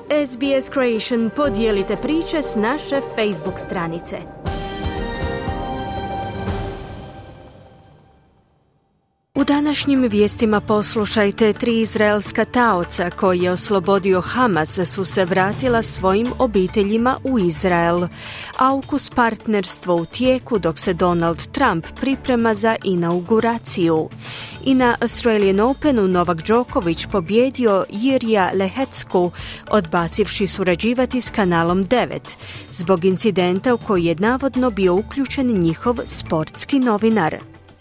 SBS Creation, podijelite priče s naše Facebook stranice. U današnjim vijestima poslušajte, 3 izraelska taoca koji je oslobodio Hamas su se vratila svojim obiteljima u Izrael. AUKUS partnerstvo u tijeku dok se Donald Trump priprema za inauguraciju. I na Australian Openu Novak Đoković pobjedio Jirija Lehecku, odbacivši surađivati s kanalom 9, zbog incidenta u koji je navodno bio uključen njihov sportski novinar.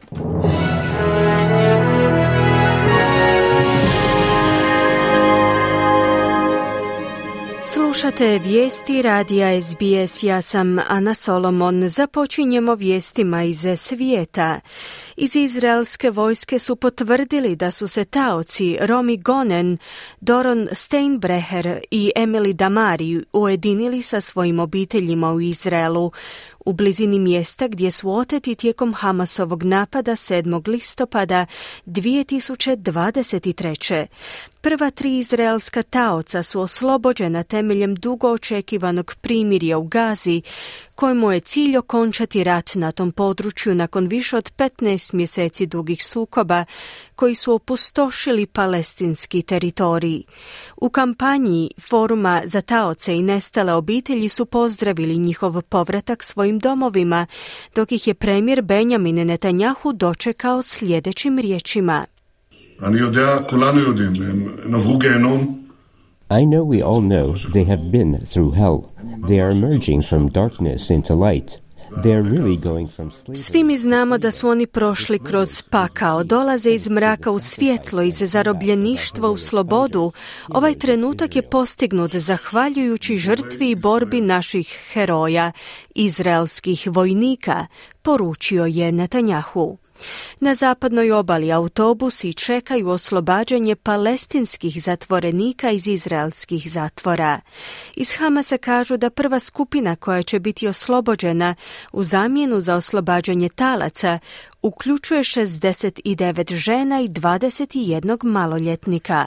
Slušate vijesti radija SBS, ja sam Ana Solomon. Započinjemo vijestima iz svijeta. Iz izraelske vojske su potvrdili da su se taoci Romi Gonen, Doron Steinbrecher i Emily Damari ujedinili sa svojim obiteljima u Izraelu, u blizini mjesta gdje su oteti tijekom Hamasovog napada 7. listopada 2023. Prva 3 izraelska taoca su oslobođena temeljem dugo očekivanog primirja u Gazi, kojemu je cilj okončati rat na tom području nakon više od 15 mjeseci dugih sukoba koji su opustošili palestinski teritorij. U kampanji Foruma za taoce i nestale obitelji su pozdravili njihov povratak svojim domovima, dok ih je premijer Benjamin Netanjahu dočekao sljedećim riječima. I know we all know they have been through hell. They are emerging from darkness into light. They are really going from slavery. Svi mi znamo da su oni prošli kroz pakao, dolaze iz mraka u svjetlo, iz zarobljeništva u slobodu. Ovaj trenutak je postignut zahvaljujući žrtvi i borbi naših heroja, izraelskih vojnika, poručio je Netanjahu. Na zapadnoj obali autobusi čekaju oslobađanje palestinskih zatvorenika iz izraelskih zatvora. Iz Hamasa kažu da prva skupina koja će biti oslobođena u zamjenu za oslobađanje talaca uključuje 69 žena i 21 maloljetnika.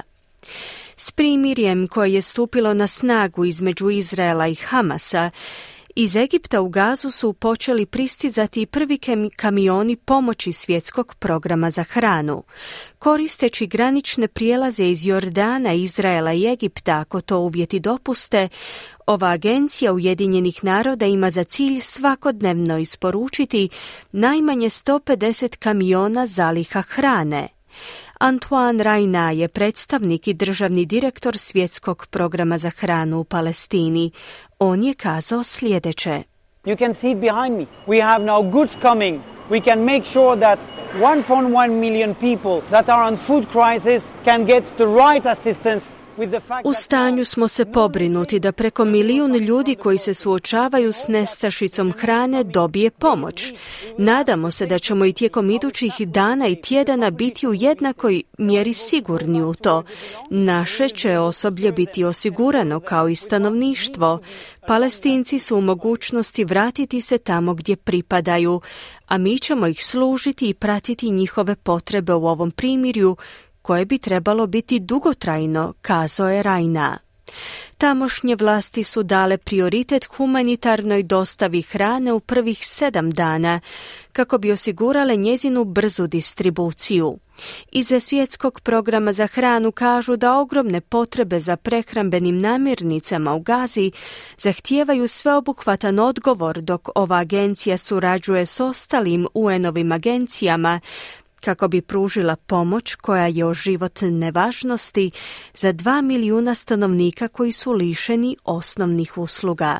S primirjem koje je stupilo na snagu između Izraela i Hamasa, iz Egipta u Gazu su počeli pristizati prvi kamioni pomoći Svjetskog programa za hranu. Koristeći granične prijelaze iz Jordana, Izraela i Egipta, ako to uvjeti dopuste, ova agencija Ujedinjenih naroda ima za cilj svakodnevno isporučiti najmanje 150 kamiona zaliha hrane. Antoine Rayna je predstavnik i državni direktor Svjetskog programa za hranu u Palestini. On je kazao sljedeće. You can see it behind me. We have now goods coming. We can make sure that 1.1 million people that are on food crisis can get the right assistance. U stanju smo se pobrinuti da preko 1 milijun ljudi koji se suočavaju s nestašicom hrane dobije pomoć. Nadamo se da ćemo i tijekom idućih dana i tjedana biti u jednakoj mjeri sigurni u to. Naše će osoblje biti osigurano kao i stanovništvo. Palestinci su u mogućnosti vratiti se tamo gdje pripadaju, a mi ćemo ih služiti i pratiti njihove potrebe u ovom primirju koje bi trebalo biti dugotrajno, kazao je Rayna. Tamošnje vlasti su dale prioritet humanitarnoj dostavi hrane u prvih 7 dana, kako bi osigurale njezinu brzu distribuciju. Iz Svjetskog programa za hranu kažu da ogromne potrebe za prehrambenim namirnicama u Gazi zahtijevaju sveobuhvatan odgovor, dok ova agencija surađuje s ostalim UN-ovim agencijama kako bi pružila pomoć koja je od životne važnosti za 2 milijuna stanovnika koji su lišeni osnovnih usluga.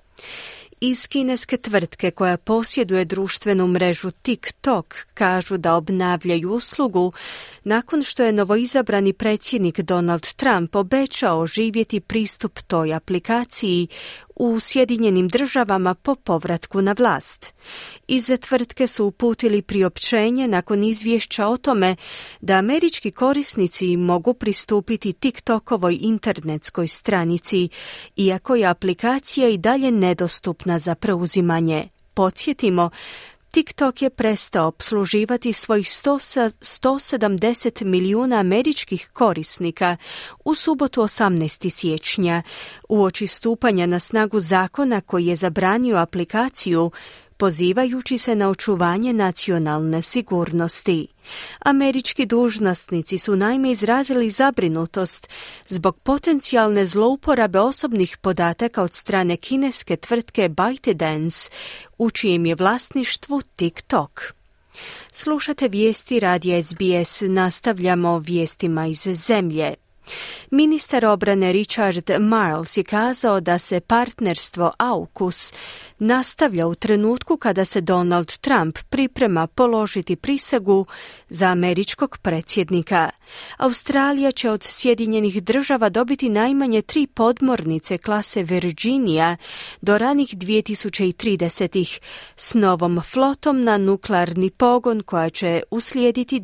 Iz kineske tvrtke koja posjeduje društvenu mrežu TikTok kažu da obnavljaju uslugu nakon što je novoizabrani predsjednik Donald Trump obećao oživjeti pristup toj aplikaciji u Sjedinjenim Državama po povratku na vlast. Iz tvrtke su uputili priopćenje nakon izvješća o tome da američki korisnici mogu pristupiti TikTokovoj internetskoj stranici, iako je aplikacija i dalje nedostupna za preuzimanje. Podsjetimo, TikTok je prestao opsluživati svojih 170 milijuna američkih korisnika u subotu 18. siječnja, uoči stupanja na snagu zakona koji je zabranio aplikaciju, pozivajući se na očuvanje nacionalne sigurnosti. Američki dužnosnici su naime izrazili zabrinutost zbog potencijalne zlouporabe osobnih podataka od strane kineske tvrtke ByteDance, u čijem je vlasništvu TikTok. Slušate vijesti radija SBS, nastavljamo vijestima iz zemlje. Ministar obrane Richard Marles je kazao da se partnerstvo AUKUS nastavlja u trenutku kada se Donald Trump priprema položiti prisegu za američkog predsjednika. Australija će od Sjedinjenih Država dobiti najmanje 3 podmornice klase Virginia do ranih 2030-ih s novom flotom na nuklearni pogon koja će uslijediti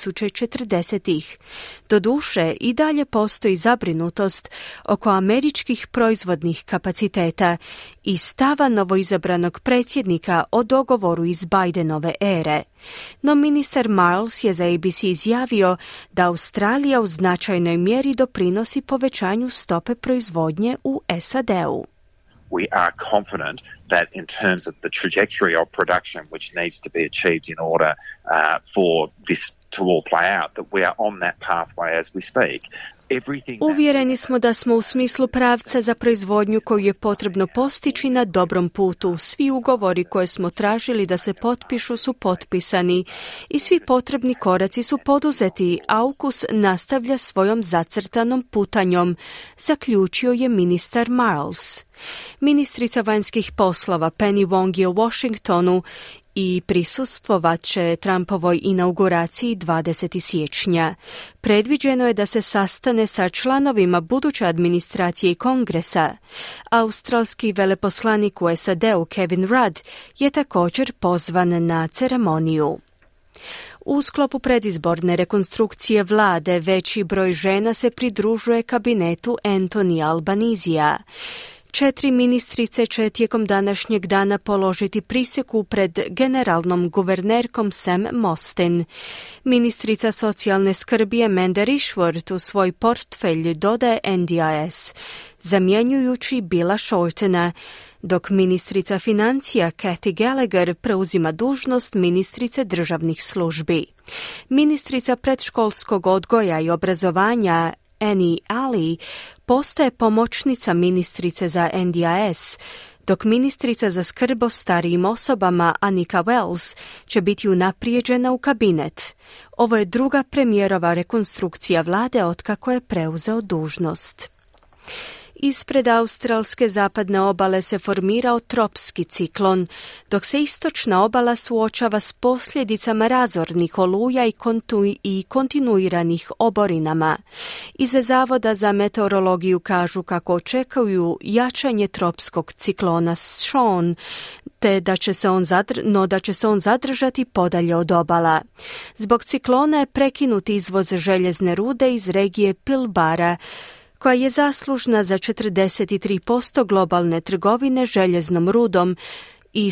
2040-ih. Doduše, i dalje postoji zabrinutost oko američkih proizvodnih kapaciteta i stava novoizabranog predsjednika o dogovoru iz Bidenove ere. No ministar Marles je za ABC izjavio da Australija u značajnoj mjeri doprinosi povećanju stope proizvodnje u SAD-u. We are confident that in terms of the trajectory of production which needs to be achieved in order for this to all play out, that we are on that pathway as we speak. Uvjereni smo da smo u smislu pravca za proizvodnju koju je potrebno postići na dobrom putu. Svi ugovori koje smo tražili da se potpišu su potpisani i svi potrebni koraci su poduzeti. AUKUS nastavlja svojom zacrtanom putanjom, zaključio je ministar Marles. Ministrica vanjskih poslova Penny Wong je u Washingtonu i prisustvovat će Trumpovoj inauguraciji 20. siječnja. Predviđeno je da se sastane sa članovima buduće administracije i kongresa. Australski veleposlanik u SAD-u Kevin Rudd je također pozvan na ceremoniju. U sklopu predizborne rekonstrukcije vlade veći broj žena se pridružuje kabinetu Anthony Albanizija. 4 ministrice će tijekom današnjeg dana položiti prisegu pred generalnom guvernerkom Sam Mostyn. Ministrica socijalne skrbi Amanda Rishworth u svoj portfelj dodaje NDIS, zamjenjujući Billa Shortena, dok ministrica financija Kathy Gallagher preuzima dužnost ministrice državnih službi. Ministrica predškolskog odgoja i obrazovanja Annie Ali postaje pomoćnica ministrice za NDIS, dok ministrica za skrb o starijim osobama Annika Wells će biti unaprijeđena u kabinet. Ovo je druga premijerova rekonstrukcija vlade otkako je preuzeo dužnost. Ispred australske zapadne obale se formirao tropski ciklon, dok se istočna obala suočava s posljedicama razornih oluja i kontinuiranih oborinama. Iz Zavoda za meteorologiju kažu kako očekuju jačanje tropskog ciklona Sean, te da će se on zadržati podalje od obala. Zbog ciklona je prekinut izvoz željezne rude iz regije Pilbara, koja je zaslužna za 43% globalne trgovine željeznom rudom i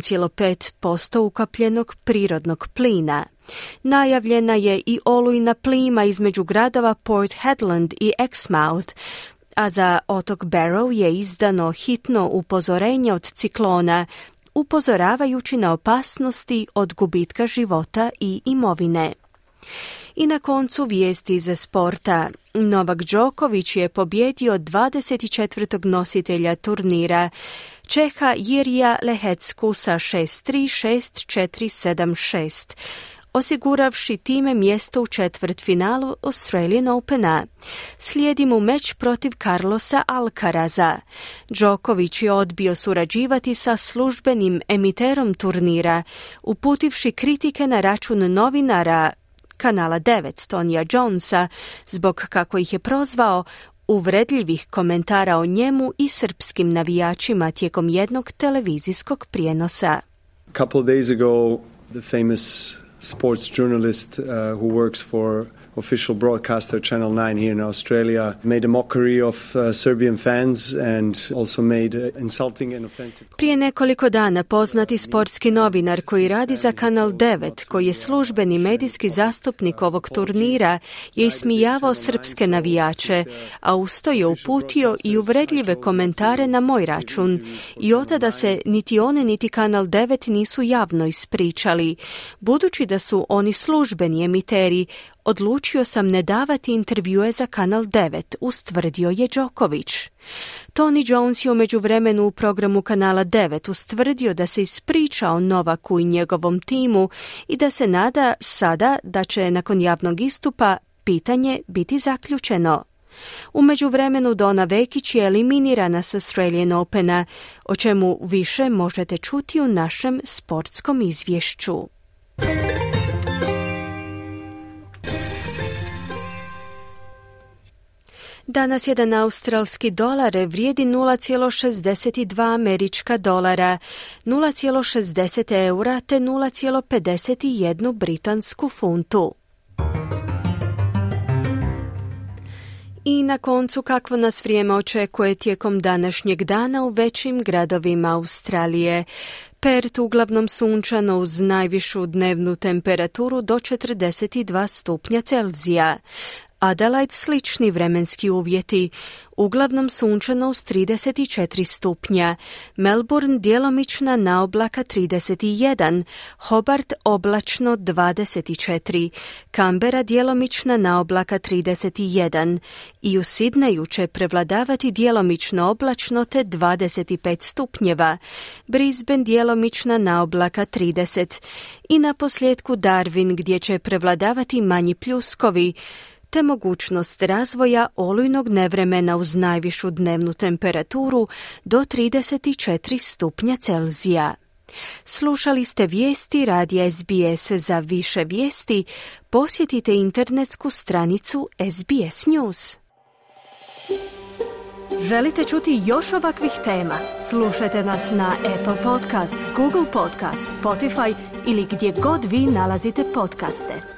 7,5% ukapljenog prirodnog plina. Najavljena je i olujna plima između gradova Port Hedland i Exmouth, a za otok Barrow je izdano hitno upozorenje od ciklona, upozoravajući na opasnosti od gubitka života i imovine. I na koncu vijesti iz sporta. Novak Đoković je pobjedio 24. nositelja turnira Čeha Jirija Lehecku sa 6-3, 6-4, 7-6, osiguravši time mjesto u četvrtfinalu Australian Opena. Slijedi mu meč protiv Carlosa Alcaraza. Đoković je odbio surađivati sa službenim emiterom turnira, uputivši kritike na račun novinara Kanala 9 Tonija Jonesa zbog, kako ih je prozvao, uvredljivih komentara o njemu i srpskim navijačima tijekom jednog televizijskog prijenosa. A couple of days ago, the famous sports journalist who works for official broadcaster Channel 9 here in Australia made a mockery of Serbian fans and also made insulting and offensive. Prije nekoliko dana poznati sportski novinar koji radi za Kanal 9, koji je službeni medijski zastupnik ovog turnira, je ismijavao srpske navijače, a usto je uputio i uvredljive komentare na moj račun. I od tada se niti one niti Kanal 9 nisu javno ispričali. Budući da su oni službeni emiteri, odlučio sam ne davati intervjue za Kanal 9, ustvrdio je Đoković. Tony Jones je u međuvremenu u programu Kanala 9 ustvrdio da se ispričao Novaku i njegovom timu i da se nada sada da će nakon javnog istupa pitanje biti zaključeno. U međuvremenu Dona Vekić je eliminirana s Australian Opena, o čemu više možete čuti u našem sportskom izvješću. Danas jedan australski dolar vrijedi 0,62 američka dolara, 0,60 eura te 0,51 britansku funtu. I na koncu kakvo nas vrijeme očekuje tijekom današnjeg dana u većim gradovima Australije. Perth uglavnom sunčano uz najvišu dnevnu temperaturu do 42 stupnja Celzija. Adelaide slični vremenski uvjeti, uglavnom sunčano uz 34 stupnja, Melbourne djelomična naoblaka 31, Hobart oblačno 24, Canberra djelomična naoblaka 31 i u Sidneju će prevladavati djelomično oblačno te 25 stupnjeva, Brisbane djelomična naoblaka 30 i na posljedku Darwin gdje će prevladavati manji pljuskovi, te mogućnost razvoja olujnog nevremena uz najvišu dnevnu temperaturu do 34 stupnja Celzija. Slušali ste vijesti radija SBS. Za više vijesti posjetite internetsku stranicu SBS News. Želite čuti još ovakvih tema? Slušajte nas na Apple Podcast, Google Podcast, Spotify ili gdje god vi nalazite podcaste.